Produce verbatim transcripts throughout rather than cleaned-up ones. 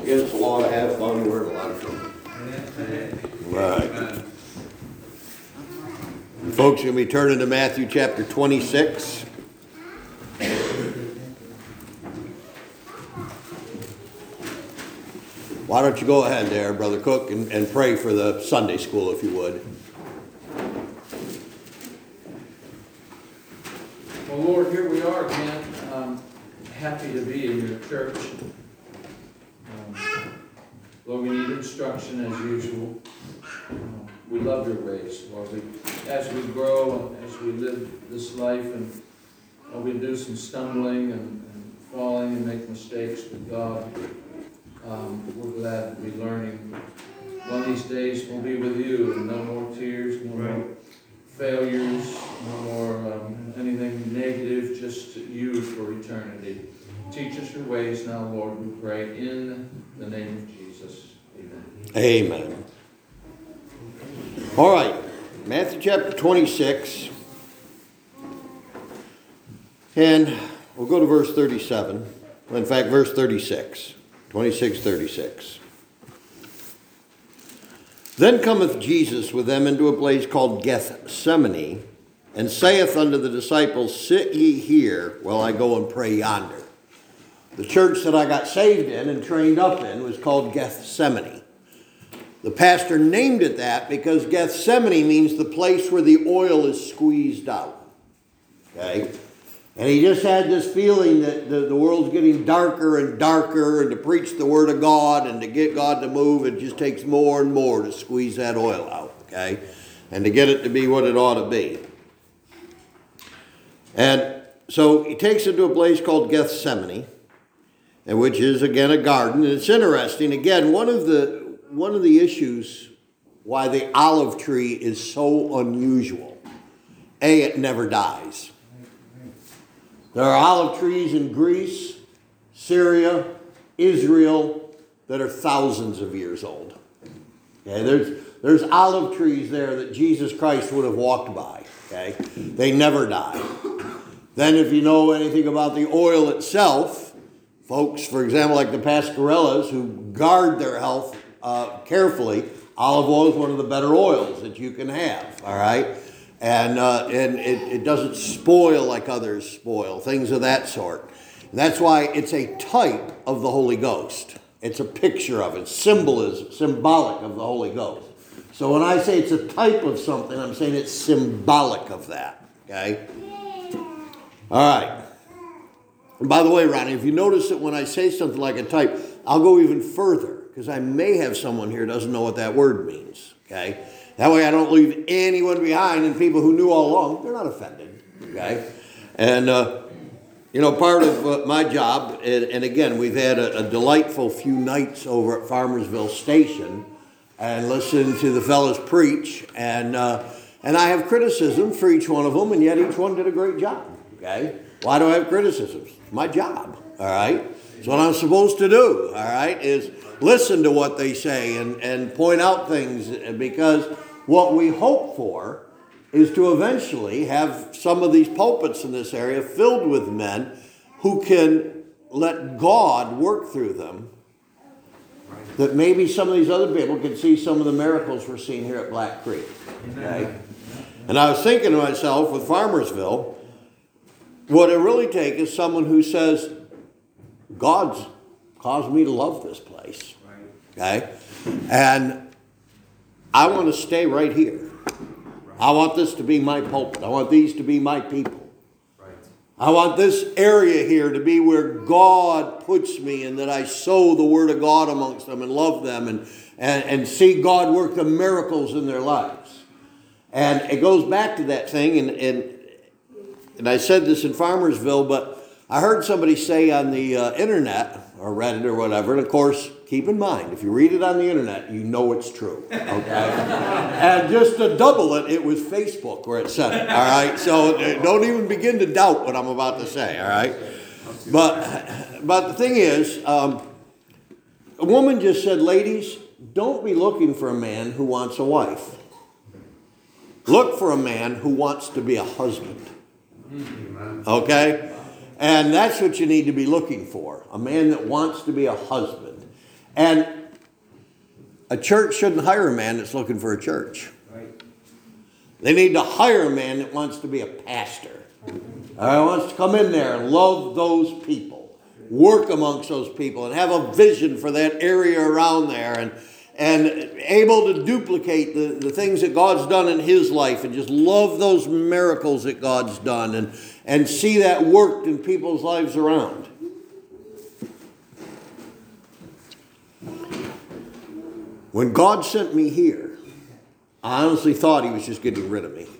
It's a lot of have fun. We're in a lot of trouble. Right. Folks, you're going to be turning to Matthew chapter twenty-six. Why don't you go ahead there, Brother Cook, and, and pray for the Sunday school, if you would. Well, Lord, here we are again. Um, happy to be in your church. Um, Lord, we need instruction as usual. Um, we love your ways, Lord. We, as we grow, as we live this life, and uh, we do some stumbling and, and falling and make mistakes with God, um, we're glad to be learning. One of these days we'll be with you, and no more tears, no more failures, no more um, anything negative, just you for eternity. Teach us your ways now, Lord, we pray in the name of Jesus. Amen. Amen. All right, Matthew chapter twenty-six, and we'll go to verse thirty-seven. In fact, verse thirty-six, twenty-six, thirty-six. Then cometh Jesus with them into a place called Gethsemane, and saith unto the disciples, Sit ye here while I go and pray yonder. The church that I got saved in and trained up in was called Gethsemane. The pastor named it that because Gethsemane means the place where the oil is squeezed out. Okay? And he just had this feeling that the, the world's getting darker and darker, and to preach the word of God and to get God to move, it just takes more and more to squeeze that oil out. Okay? And to get it to be what it ought to be. And so he takes it to a place called Gethsemane, and which is, again, a garden. And it's interesting. Again, one of the one of the issues why the olive tree is so unusual, A, it never dies. There are olive trees in Greece, Syria, Israel that are thousands of years old. Okay, there's there's olive trees there that Jesus Christ would have walked by. Okay, they never die. Then, if you know anything about the oil itself, folks, for example, like the Pascarellas, who guard their health uh, carefully, olive oil is one of the better oils that you can have. All right. And uh, and it, it doesn't spoil like others spoil, things of that sort. And that's why it's a type of the Holy Ghost. It's a picture of it. Symbolism, symbolic of the Holy Ghost. So when I say it's a type of something, I'm saying it's symbolic of that. Okay? All right. And by the way, Ronnie, if you notice that when I say something like a type, I'll go even further, because I may have someone here who doesn't know what that word means. Okay? That way I don't leave anyone behind, and people who knew all along, they're not offended, okay? And, uh, you know, part of uh, my job, and, and again, we've had a, a delightful few nights over at Farmersville Station and listened to the fellows preach, and uh, and I have criticism for each one of them, and yet each one did a great job, okay? Why do I have criticisms? It's my job, all right? It's what I'm supposed to do, all right, is listen to what they say and, and point out things, because what we hope for is to eventually have some of these pulpits in this area filled with men who can let God work through them, that maybe some of these other people can see some of the miracles we're seeing here at Black Creek. Okay? And I was thinking to myself, with Farmersville, what it really takes is someone who says, God's caused me to love this place. Okay? And I want to stay right here. I want this to be my pulpit. I want these to be my people. Right. I want this area here to be where God puts me, and that I sow the word of God amongst them and love them and, and, and see God work the miracles in their lives. And it goes back to that thing, and, and, and I said this in Farmersville, but I heard somebody say on the uh, internet, or Reddit or whatever, and of course, keep in mind, if you read it on the internet, you know it's true, okay? And just to double it, it was Facebook where it said it, all right? So don't even begin to doubt what I'm about to say, all right? But, but the thing is, um, a woman just said, ladies, don't be looking for a man who wants a wife. Look for a man who wants to be a husband, okay? And that's what you need to be looking for, a man that wants to be a husband. And a church shouldn't hire a man that's looking for a church. Right. They need to hire a man that wants to be a pastor. All right, wants to come in there and love those people, work amongst those people, and have a vision for that area around there, and and able to duplicate the, the things that God's done in his life, and just love those miracles that God's done, and, and see that worked in people's lives around. When God sent me here, I honestly thought he was just getting rid of me.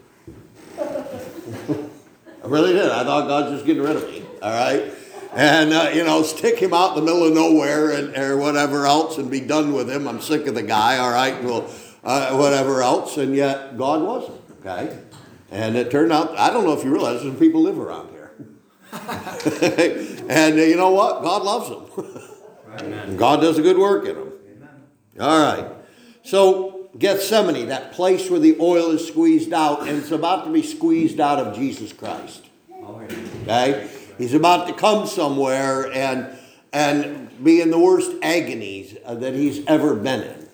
I really did. I thought God was just getting rid of me, all right? And, uh, you know, stick him out in the middle of nowhere and or whatever else and be done with him. I'm sick of the guy, all right, well, uh, whatever else. And yet God wasn't, okay? And it turned out, I don't know if you realize, some people live around here. And uh, you know what? God loves them. And God does a good work in them. All right. So Gethsemane, that place where the oil is squeezed out, and it's about to be squeezed out of Jesus Christ. Okay? He's about to come somewhere and, and be in the worst agonies that he's ever been in.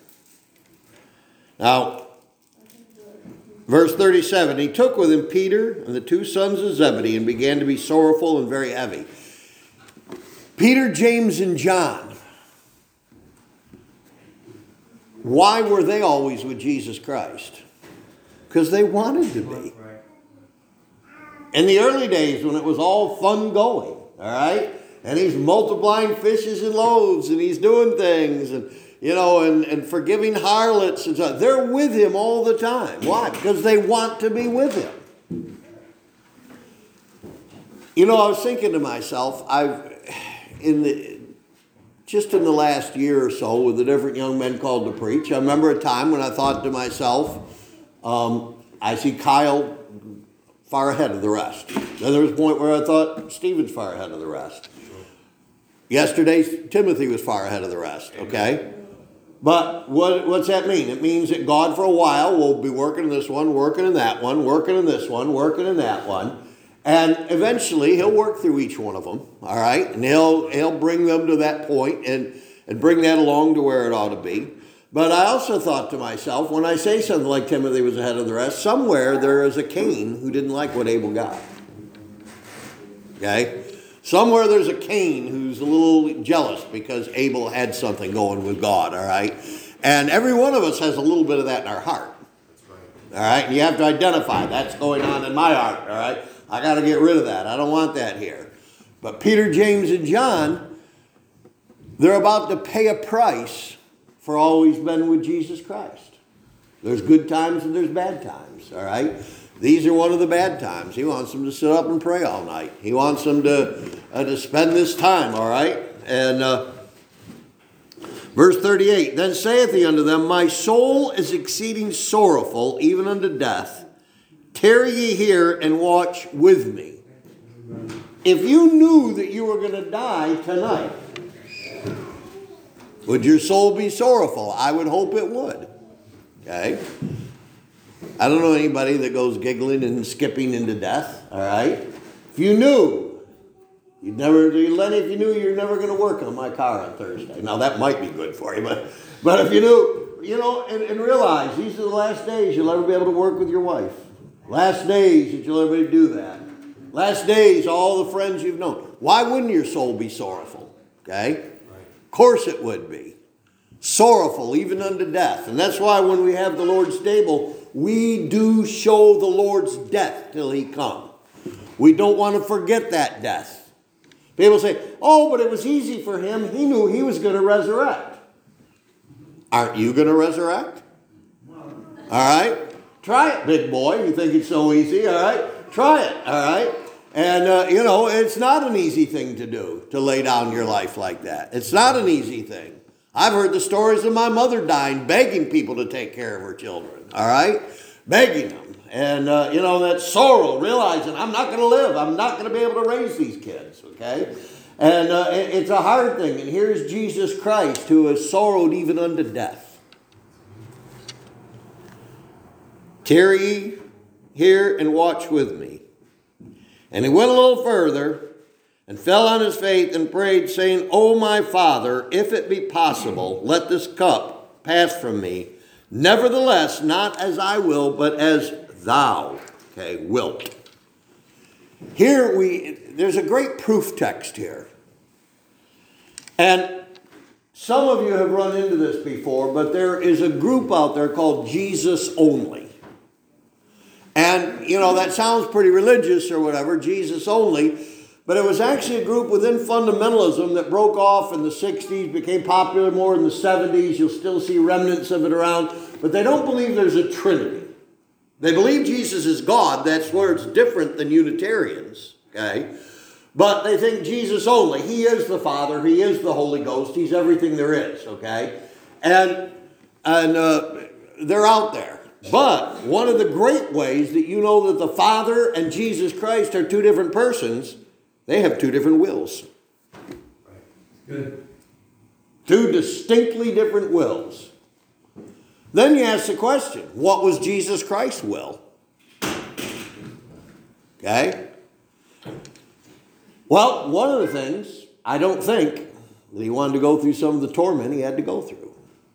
Now, verse thirty-seven, he took with him Peter and the two sons of Zebedee and began to be sorrowful and very heavy. Peter, James, and John. Why were they always with Jesus Christ? Because they wanted to be. In the early days when it was all fun going, all right? And he's multiplying fishes and loaves, and he's doing things, and, you know, and, and forgiving harlots and stuff. They're with him all the time. Why? Because they want to be with him. You know, I was thinking to myself, I've, in the, just in the last year or so with the different young men called to preach, I remember a time when I thought to myself, um, I see Kyle far ahead of the rest. Then there was a point where I thought Stephen's far ahead of the rest. Yesterday, Timothy was far ahead of the rest, okay? But what, what's that mean? It means that God for a while will be working in this one, working in that one, working in this one, working in that one. And eventually, he'll work through each one of them, all right? And he'll, he'll bring them to that point and, and bring that along to where it ought to be. But I also thought to myself, when I say something like Timothy was ahead of the rest, somewhere there is a Cain who didn't like what Abel got. Okay? Somewhere there's a Cain who's a little jealous because Abel had something going with God, all right? And every one of us has a little bit of that in our heart. All right? And you have to identify, that's going on in my heart, all right? I got to get rid of that. I don't want that here. But Peter, James, and John, they're about to pay a price for always been with Jesus Christ. There's good times and there's bad times, all right? These are one of the bad times. He wants them to sit up and pray all night. He wants them to, uh, to spend this time, all right? And uh, verse thirty-eight, then saith he unto them, my soul is exceeding sorrowful, even unto death. Tarry ye here and watch with me. If you knew that you were going to die tonight, would your soul be sorrowful? I would hope it would. Okay? I don't know anybody that goes giggling and skipping into death. All right? If you knew, you'd never, Lenny, if you knew you're never going to work on my car on Thursday. Now, that might be good for you, but, but if you knew, you know, and, and realize these are the last days you'll ever be able to work with your wife. Last days that you'll ever do that. Last days, all the friends you've known. Why wouldn't your soul be sorrowful? Okay? Of course it would be. Sorrowful, even unto death. And that's why when we have the Lord's table, we do show the Lord's death till he come. We don't want to forget that death. People say, oh, but it was easy for him. He knew he was going to resurrect. Aren't you going to resurrect? All right? Try it, big boy. You think it's so easy, all right? Try it, all right? And, uh, you know, it's not an easy thing to do, to lay down your life like that. It's not an easy thing. I've heard the stories of my mother dying, begging people to take care of her children, all right? Begging them. And, uh, you know, that sorrow, realizing I'm not going to live. I'm not going to be able to raise these kids, okay? And uh, it, it's a hard thing. And here's Jesus Christ who has sorrowed even unto death. Tarry here and watch with me. And he went a little further, and fell on his face and prayed, saying, O my Father, if it be possible, let this cup pass from me. Nevertheless, not as I will, but as thou, okay, wilt. Here we, there's a great proof text here. And some of you have run into this before, but there is a group out there called Jesus Only. And, you know, that sounds pretty religious or whatever, Jesus Only. But it was actually a group within fundamentalism that broke off in the sixties, became popular more in the seventies. You'll still see remnants of it around. But they don't believe there's a Trinity. They believe Jesus is God. That's where it's different than Unitarians. Okay? But they think Jesus only. He is the Father. He is the Holy Ghost. He's everything there is. Okay? And, and uh, they're out there. But one of the great ways that you know that the Father and Jesus Christ are two different persons, they have two different wills. Good. Two distinctly different wills. Then you ask the question, what was Jesus Christ's will? Okay? Well, one of the things, I don't think, that he wanted to go through some of the torment he had to go through.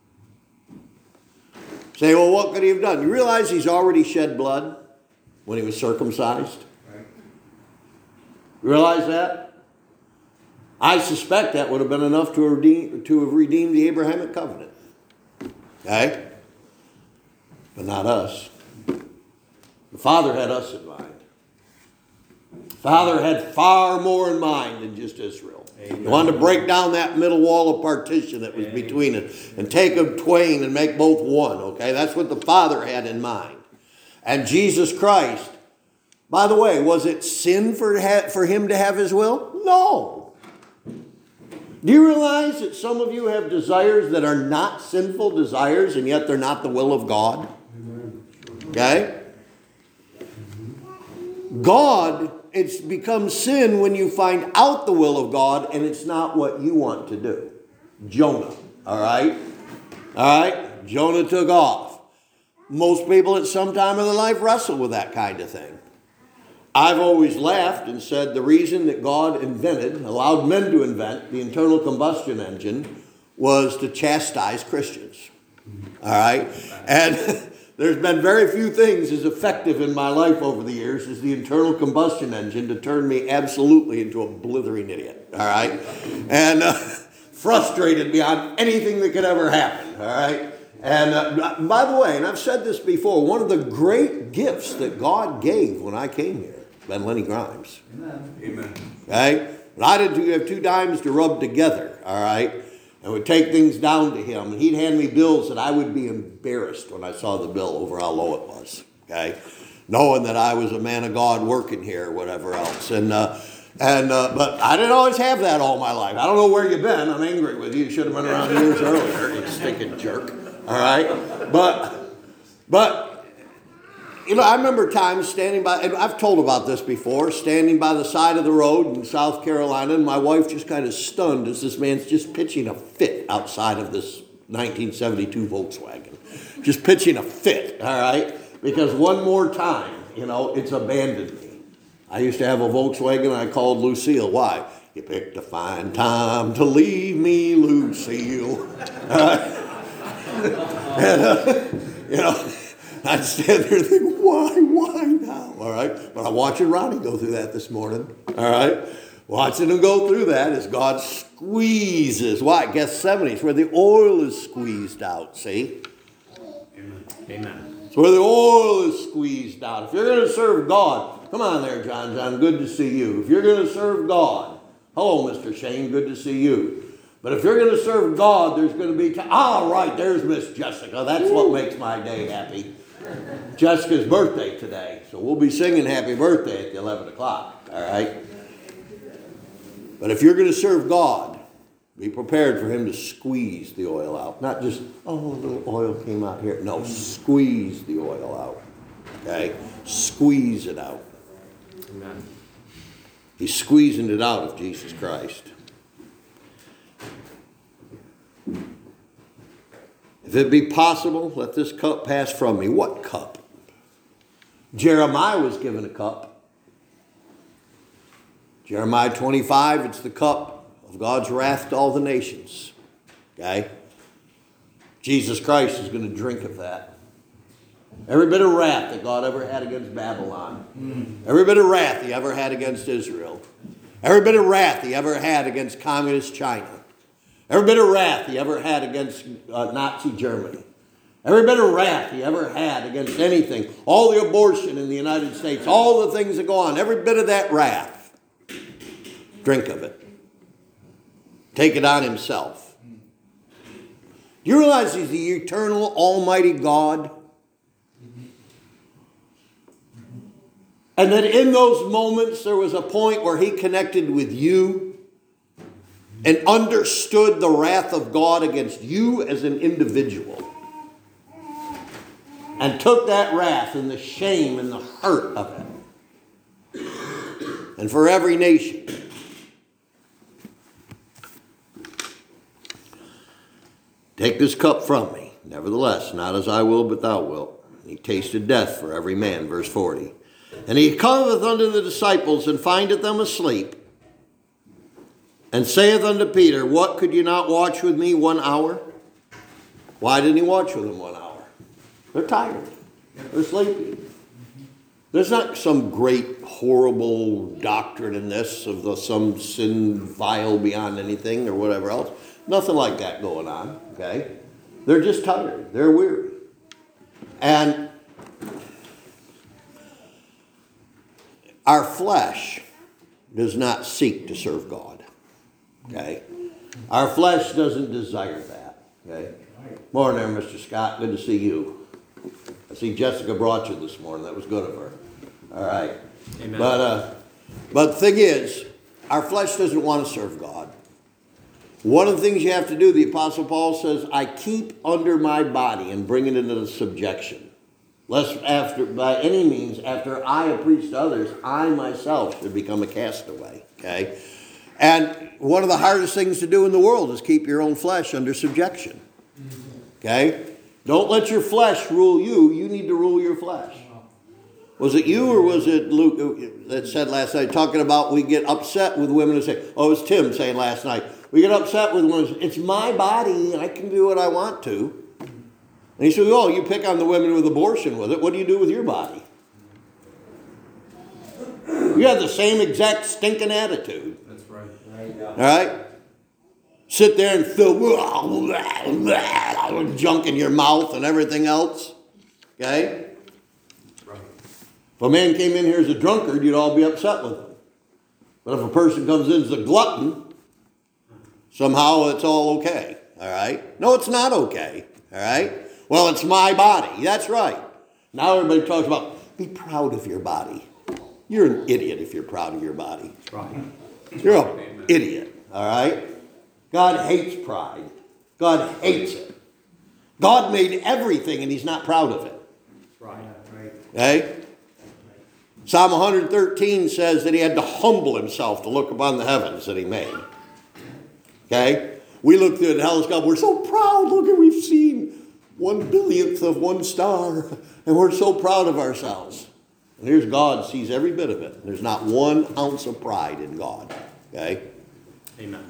Say, well, what could he have done? You realize he's already shed blood when he was circumcised? Right. You realize that? I suspect that would have been enough to redeem, to have redeemed the Abrahamic covenant. Okay? But not us. The Father had us in mind. The Father had far more in mind than just Israel. Amen. He wanted to break down that middle wall of partition that was Amen. Between it and take them twain and make both one. Okay? That's what the Father had in mind. And Jesus Christ, by the way, was it sin for, for him to have his will? No. Do you realize that some of you have desires that are not sinful desires and yet they're not the will of God? Okay? God, it's become sin when you find out the will of God and it's not what you want to do. Jonah, all right? All right? Jonah took off. Most people at some time of their life wrestle with that kind of thing. I've always laughed and said the reason that God invented, allowed men to invent the internal combustion engine was to chastise Christians. All right? And there's been very few things as effective in my life over the years as the internal combustion engine to turn me absolutely into a blithering idiot. All right? And uh, frustrated beyond anything that could ever happen. All right? And uh, by the way, and I've said this before, one of the great gifts that God gave when I came here, Ben Lenny Grimes. Amen. Amen. Okay? But I did have two dimes to rub together, all right? And would take things down to him. And he'd hand me bills that I would be embarrassed when I saw the bill over how low it was, okay? Knowing that I was a man of God working here or whatever else. And, uh, and uh, but I didn't always have that all my life. I don't know where you've been. I'm angry with you. You should have been around years earlier, you stinking jerk. All right? But, but, you know, I remember times standing by, and I've told about this before, standing by the side of the road in South Carolina, and my wife just kind of stunned as this man's just pitching a fit outside of this nineteen seventy-two Volkswagen. Just pitching a fit, all right? Because one more time, you know, it's abandoned me. I used to have a Volkswagen I called Lucille. Why? You picked a fine time to leave me, Lucille. All right? And, uh, you know, I'd stand there and think, why, why now? All right? But I'm watching Ronnie go through that this morning. All right? Watching him go through that as God squeezes. Why? Gethsemane is where the oil is squeezed out, see? Amen. Amen. It's where the oil is squeezed out. If you're going to serve God, come on there, John John, good to see you. If you're going to serve God, hello, Mister Shane, good to see you. But if you're going to serve God, there's going to be time. Ah, right, there's Miss Jessica. That's what makes my day happy. Jessica's birthday today. So we'll be singing happy birthday at the eleven o'clock. All right? But if you're going to serve God, be prepared for him to squeeze the oil out. Not just, oh, a little oil came out here. No, squeeze the oil out. Okay? Squeeze it out. Amen. He's squeezing it out of Jesus Christ. If it be possible, let this cup pass from me. What cup? Jeremiah was given a cup. Jeremiah twenty-five, it's the cup of God's wrath to all the nations. Okay? Jesus Christ is going to drink of that. Every bit of wrath that God ever had against Babylon. Mm. Every bit of wrath he ever had against Israel. Every bit of wrath he ever had against communist China. Every bit of wrath he ever had against uh, Nazi Germany. Every bit of wrath he ever had against anything. All the abortion in the United States. All the things that go on. Every bit of that wrath. Drink of it. Take it on himself. Do you realize he's the eternal, almighty God? And that in those moments there was a point where he connected with you and understood the wrath of God against you as an individual. And took that wrath and the shame and the hurt of it. And for every nation. Take this cup from me. Nevertheless, not as I will, but thou wilt. He tasted death for every man. Verse forty. And he cometh unto the disciples, and findeth them asleep, and saith unto Peter, what, could you not watch with me one hour? Why didn't he watch with them one hour? They're tired. They're sleepy. There's not some great, horrible doctrine in this of the, some sin vile beyond anything or whatever else. Nothing like that going on, okay? They're just tired. They're weary. And our flesh does not seek to serve God, okay? Our flesh doesn't desire that, okay? Morning there, Mister Scott. Good to see you. I see Jessica brought you this morning. That was good of her. All right. Amen. But, uh, but the thing is, our flesh doesn't want to serve God. One of the things you have to do, the Apostle Paul says, I keep under my body and bring it into subjection. Lest after, by any means, after I have preached to others, I myself should become a castaway. Okay? And one of the hardest things to do in the world is keep your own flesh under subjection. Okay? Don't let your flesh rule you. You need to rule your flesh. Was it you or was it Luke that said last night, talking about we get upset with women who say, oh, it was Tim saying last night, we get upset with women, it's my body, I can do what I want to. And he said, oh, you pick on the women with abortion with it, what do you do with your body? You have the same exact stinking attitude. That's right. All right? Sit there and fill junk in your mouth and everything else. Okay? If a man came in here as a drunkard, you'd all be upset with him. But if a person comes in as a glutton, somehow it's all okay. All right? No, it's not okay. All right? Well, it's my body. That's right. Now everybody talks about, be proud of your body. You're an idiot if you're proud of your body. Right. You're an idiot. All right? God hates pride. God hates it. God made everything and he's not proud of it. Right. Right. Okay? Psalm one thirteen says that he had to humble himself to look upon the heavens that he made. Okay? We look through the telescope, we're so proud. Look at, we've seen one billionth of one star, and we're so proud of ourselves. And here's God, sees every bit of it. There's not one ounce of pride in God. Okay? Amen.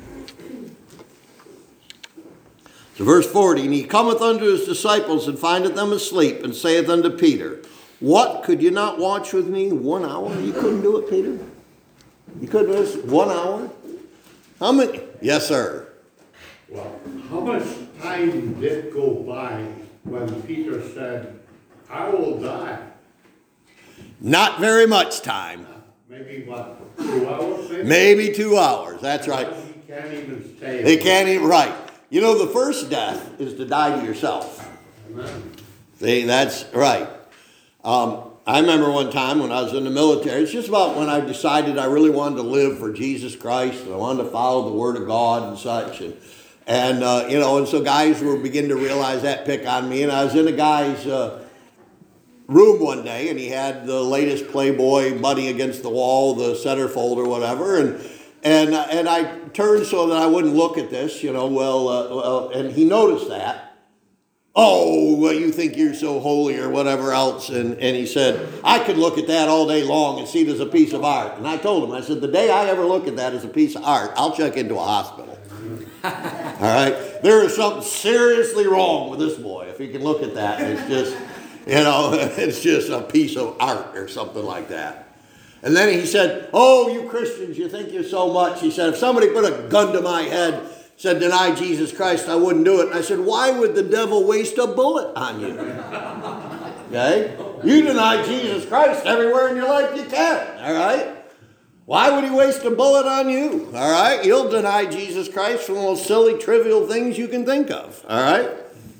So verse forty, and he cometh unto his disciples and findeth them asleep, and saith unto Peter, what, could you not watch with me one hour? You couldn't do it, Peter? You couldn't do this one hour? How many? Yes, sir. Well, how much time did go by when Peter said, I will die? Not very much time. Maybe what, two hours? Maybe, maybe two hours. That's right. He can't even stay. They can't even, right. You know, the first death is to die to yourself. Amen. See, that's right. Um, I remember one time when I was in the military, it's just about when I decided I really wanted to live for Jesus Christ, and I wanted to follow the Word of God and such. And, and uh, you know, and so guys were beginning to realize that, pick on me. And I was in a guy's uh, room one day, and he had the latest Playboy Buddy against the wall, the centerfold or whatever. And and and I turned so that I wouldn't look at this, you know, well, uh, well and he noticed that. oh, well, you think you're so holy or whatever else. And, and he said, I could look at that all day long and see it as a piece of art. And I told him, I said, the day I ever look at that as a piece of art, I'll check into a hospital. All right? There is something seriously wrong with this boy if he can look at that and it's just, you know, it's just a piece of art or something like that. And then he said, oh, you Christians, you think you're so much. He said, if somebody put a gun to my head, said, deny Jesus Christ, I wouldn't do it. And I said, why would the devil waste a bullet on you? Okay? You deny Jesus Christ everywhere in your life you can. All right? Why would he waste a bullet on you? All right? You'll deny Jesus Christ for the most silly, trivial things you can think of. All right?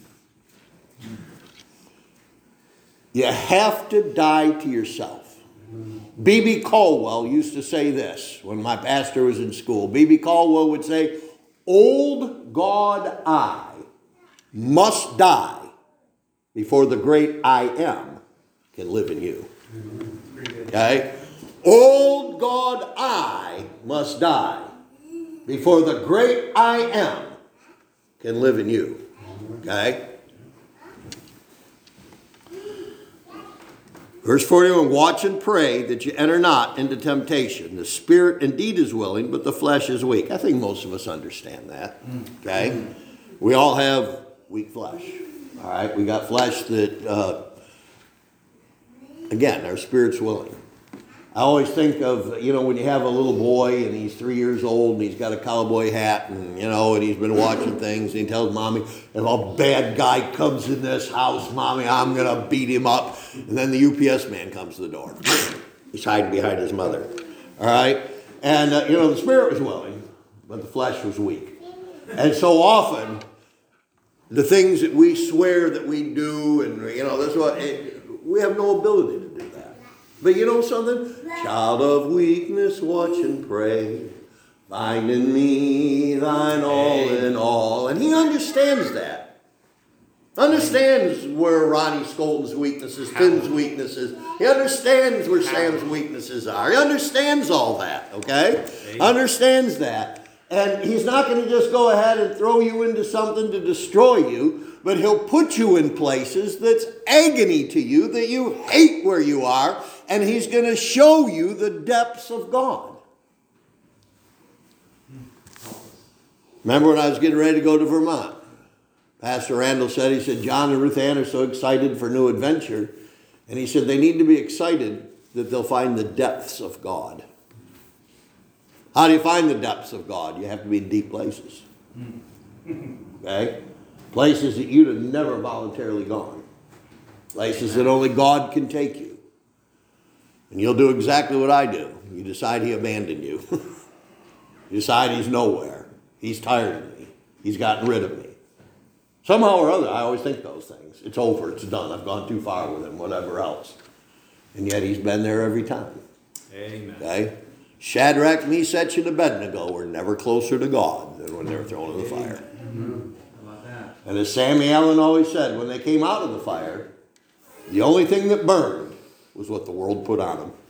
You have to die to yourself. B B Caldwell used to say this when my pastor was in school. B B Caldwell would say, old God I must die before the great I am can live in you. Okay? Old God I must die before the great I am can live in you. Okay? Verse forty-one, watch and pray that you enter not into temptation. The spirit indeed is willing, but the flesh is weak. I think most of us understand that. Okay? We all have weak flesh. All right? We got flesh that, uh, again, our spirit's willing. I always think of, you know, when you have a little boy and he's three years old and he's got a cowboy hat and, you know, and he's been watching things and he tells mommy, if a bad guy comes in this house, mommy, I'm going to beat him up. And then the U P S man comes to the door. He's hiding behind his mother. All right? And, uh, you know, the spirit was willing, but the flesh was weak. And so often, the things that we swear that we do and, you know, that's what, we have no ability to do that. But you know something? Child of weakness, watch and pray. Find in me thine all in all. And he understands that. Understands where Ronnie Skolton's weaknesses, Tim's weaknesses. He understands where Sam's weaknesses are. He understands all that, okay? Understands that. And he's not going to just go ahead and throw you into something to destroy you, but he'll put you in places that's agony to you, that you hate where you are, and he's going to show you the depths of God. Remember when I was getting ready to go to Vermont? Pastor Randall said, he said, John and Ruth Ann are so excited for new adventure. And he said they need to be excited that they'll find the depths of God. How do you find the depths of God? You have to be in deep places. Okay? Places that you'd have never voluntarily gone. Places that only God can take you. And you'll do exactly what I do. You decide he abandoned you. You decide he's nowhere. He's tired of me. He's gotten rid of me. Somehow or other, I always think those things. It's over. It's done. I've gone too far with him, whatever else. And yet he's been there every time. Amen. Okay? Shadrach, Meshach, and Abednego were never closer to God than when they were thrown in the fire. Mm-hmm. How about that? And as Sammy Allen always said, when they came out of the fire, the only thing that burned was what the world put on them.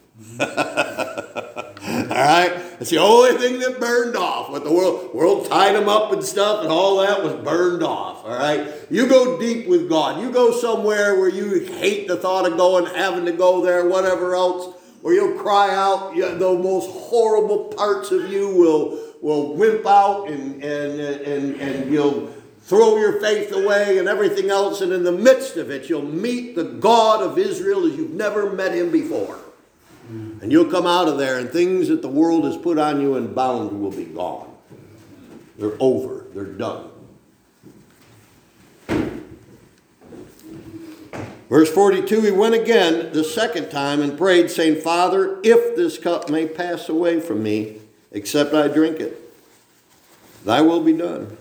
All right? It's the only thing that burned off. What the world, world tied them up and stuff, and all that was burned off. All right? You go deep with God. You go somewhere where you hate the thought of going, having to go there, whatever else, where you'll cry out. You, the most horrible parts of you will, will wimp out, and, and, and, and you'll throw your faith away and everything else. And in the midst of it, you'll meet the God of Israel as you've never met him before. And you'll come out of there, and things that the world has put on you and bound will be gone. They're over. They're done. Verse forty-two, he went again the second time and prayed, saying, Father, if this cup may pass away from me, except I drink it, thy will be done.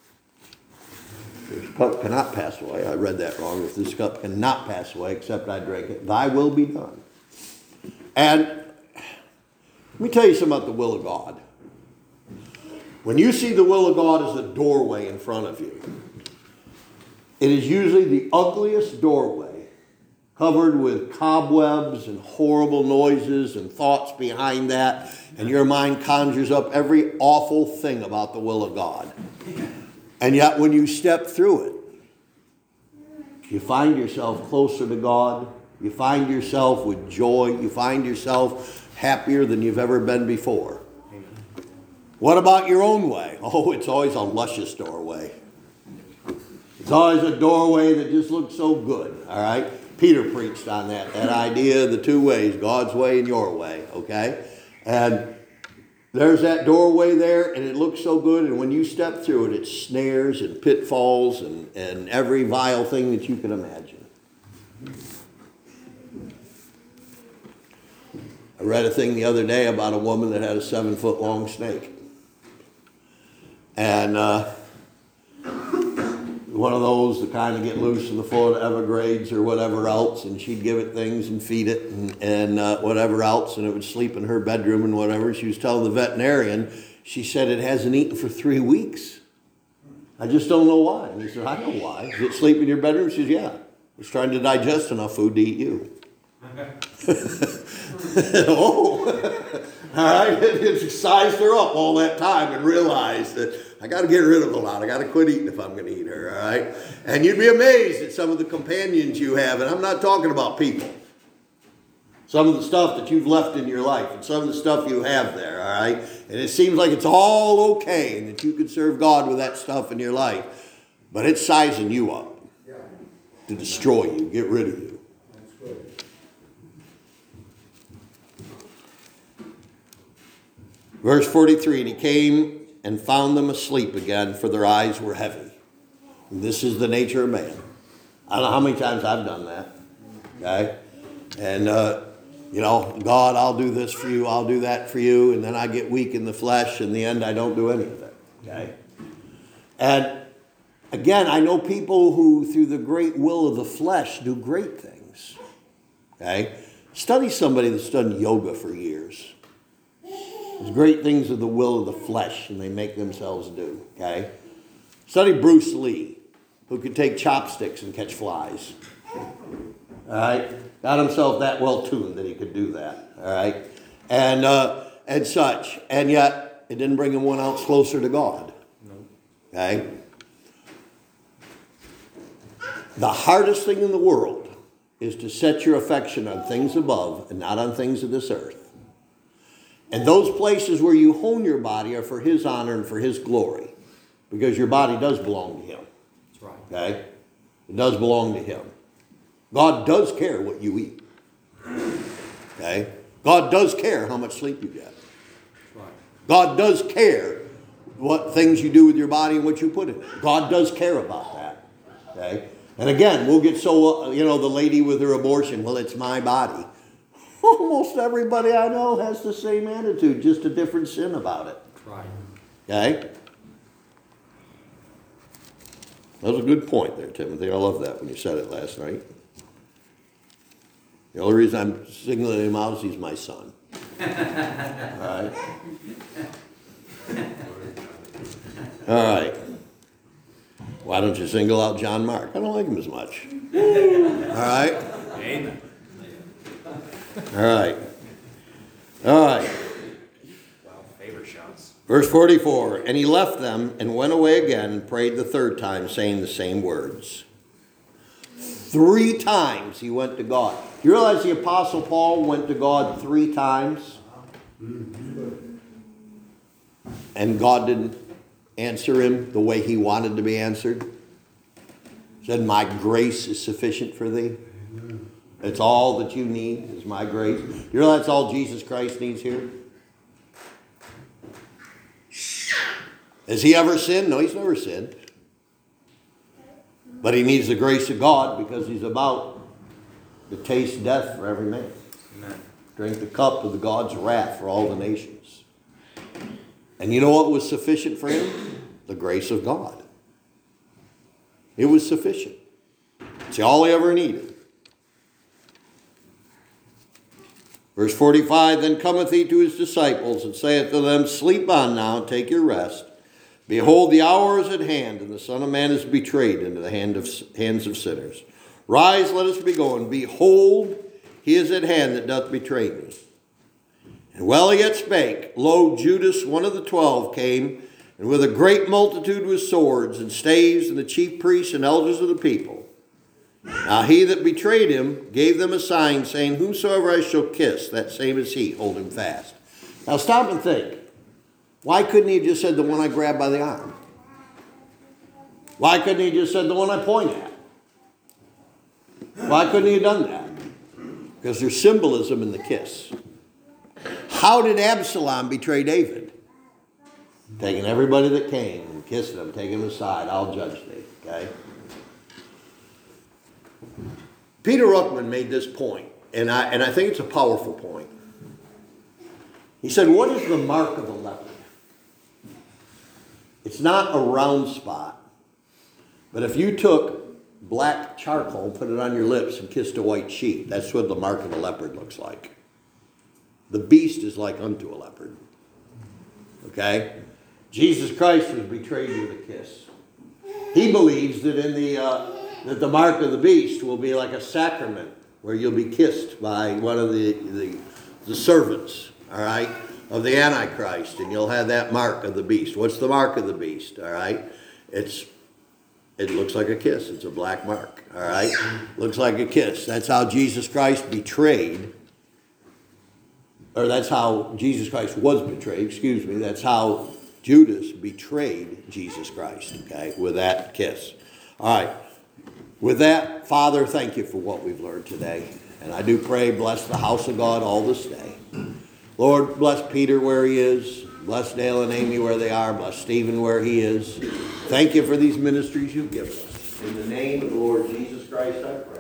This cup cannot pass away. I read that wrong. If this cup cannot pass away, except I drink it, thy will be done. And let me tell you something about the will of God. When you see the will of God as a doorway in front of you, it is usually the ugliest doorway, covered with cobwebs and horrible noises and thoughts behind that, and your mind conjures up every awful thing about the will of God. And yet when you step through it, you find yourself closer to God. You find yourself with joy. You find yourself happier than you've ever been before. What about your own way? Oh, it's always a luscious doorway. It's always a doorway that just looks so good, all right? Peter preached on that, that idea of the two ways, God's way and your way, okay? And there's that doorway there, and it looks so good, and when you step through it, it's snares and pitfalls and, and every vile thing that you can imagine. I read a thing the other day about a woman that had a seven-foot-long snake. And uh, one of those that kind of get loose in the Florida Everglades or whatever else, and she'd give it things and feed it and, and uh, whatever else, and it would sleep in her bedroom and whatever. She was telling the veterinarian, she said it hasn't eaten for three weeks. I just don't know why. And he said, I know why. Does it sleep in your bedroom? She says, yeah. It's trying to digest enough food to eat you. Oh, all right. It sized her up all that time and realized that I got to get rid of a lot. I got to quit eating if I'm going to eat her. All right. And you'd be amazed at some of the companions you have. And I'm not talking about people. Some of the stuff that you've left in your life and some of the stuff you have there. All right. And it seems like it's all okay and that you could serve God with that stuff in your life. But it's sizing you up to destroy you, get rid of you. Verse forty-three, and he came and found them asleep again, for their eyes were heavy. And this is the nature of man. I don't know how many times I've done that. Okay? And, uh, you know, God, I'll do this for you, I'll do that for you, and then I get weak in the flesh, and in the end I don't do any of it. Okay? And, again, I know people who, through the great will of the flesh, do great things. Okay? Study somebody that's done yoga for years. There's great things of the will of the flesh, and they make themselves do, okay? Study Bruce Lee, who could take chopsticks and catch flies, all right? Got himself that well tuned that he could do that, all right? And, uh, and such, and yet it didn't bring him one ounce closer to God, okay? The hardest thing in the world is to set your affection on things above and not on things of this earth. And those places where you hone your body are for his honor and for his glory. Because your body does belong to him. That's right. Okay? It does belong to him. God does care what you eat. Okay? God does care how much sleep you get. That's right. God does care what things you do with your body and what you put in it. God does care about that. Okay? And again, we'll get so, uh, you know, the lady with her abortion, well, it's my body. Almost everybody I know has the same attitude, just a different sin about it. Right. Okay? That was a good point there, Timothy. I love that when you said it last night. The only reason I'm singling him out is he's my son. All right? All right. Why don't you single out John Mark? I don't like him as much. All right? Amen. All right. All right. Wow, favor shots. Verse forty-four, and he left them and went away again and prayed the third time, saying the same words. Three times he went to God. You realize the Apostle Paul went to God three times? And God didn't answer him the way he wanted to be answered? He said, my grace is sufficient for thee. It's all that you need is my grace. You realize that's all Jesus Christ needs here? Has he ever sinned? No, he's never sinned. But he needs the grace of God because he's about to taste death for every man. Amen. Drink the cup of the God's wrath for all the nations. And you know what was sufficient for him? The grace of God. It was sufficient. It's all he ever needed. Verse forty-five, then cometh he to his disciples and saith to them, sleep on now and take your rest. Behold, the hour is at hand, and the Son of Man is betrayed into the hand of, hands of sinners. Rise, let us be going. Behold, he is at hand that doth betray me. And while he yet spake, lo, Judas, one of the twelve, came, and with a great multitude with swords and staves, and the chief priests and elders of the people. Now he that betrayed him gave them a sign, saying, whomsoever I shall kiss, that same is he, hold him fast. Now stop and think. Why couldn't he have just said the one I grabbed by the arm? Why couldn't he have just said the one I point at? Why couldn't he have done that? Because there's symbolism in the kiss. How did Absalom betray David? Taking everybody that came and kissing them, taking them aside. I'll judge thee. Okay? Peter Ruckman made this point, and I, and I think it's a powerful point. He said, what is the mark of a leopard? It's not a round spot. But if you took black charcoal, put it on your lips, and kissed a white sheep, that's what the mark of a leopard looks like. The beast is like unto a leopard. Okay? Jesus Christ was betrayed with a kiss. He believes that in the uh, that the mark of the beast will be like a sacrament where you'll be kissed by one of the, the, the servants, all right, of the Antichrist, and you'll have that mark of the beast. What's the mark of the beast, all right? It's It looks like a kiss. It's a black mark, all right? Looks like a kiss. That's how Jesus Christ betrayed, or that's how Jesus Christ was betrayed, excuse me. That's how Judas betrayed Jesus Christ, okay, with that kiss. All right. With that, Father, thank you for what we've learned today. And I do pray, bless the house of God all this day. Lord, bless Peter where he is. Bless Dale and Amy where they are. Bless Stephen where he is. Thank you for these ministries you've given us. In the name of the Lord Jesus Christ, I pray.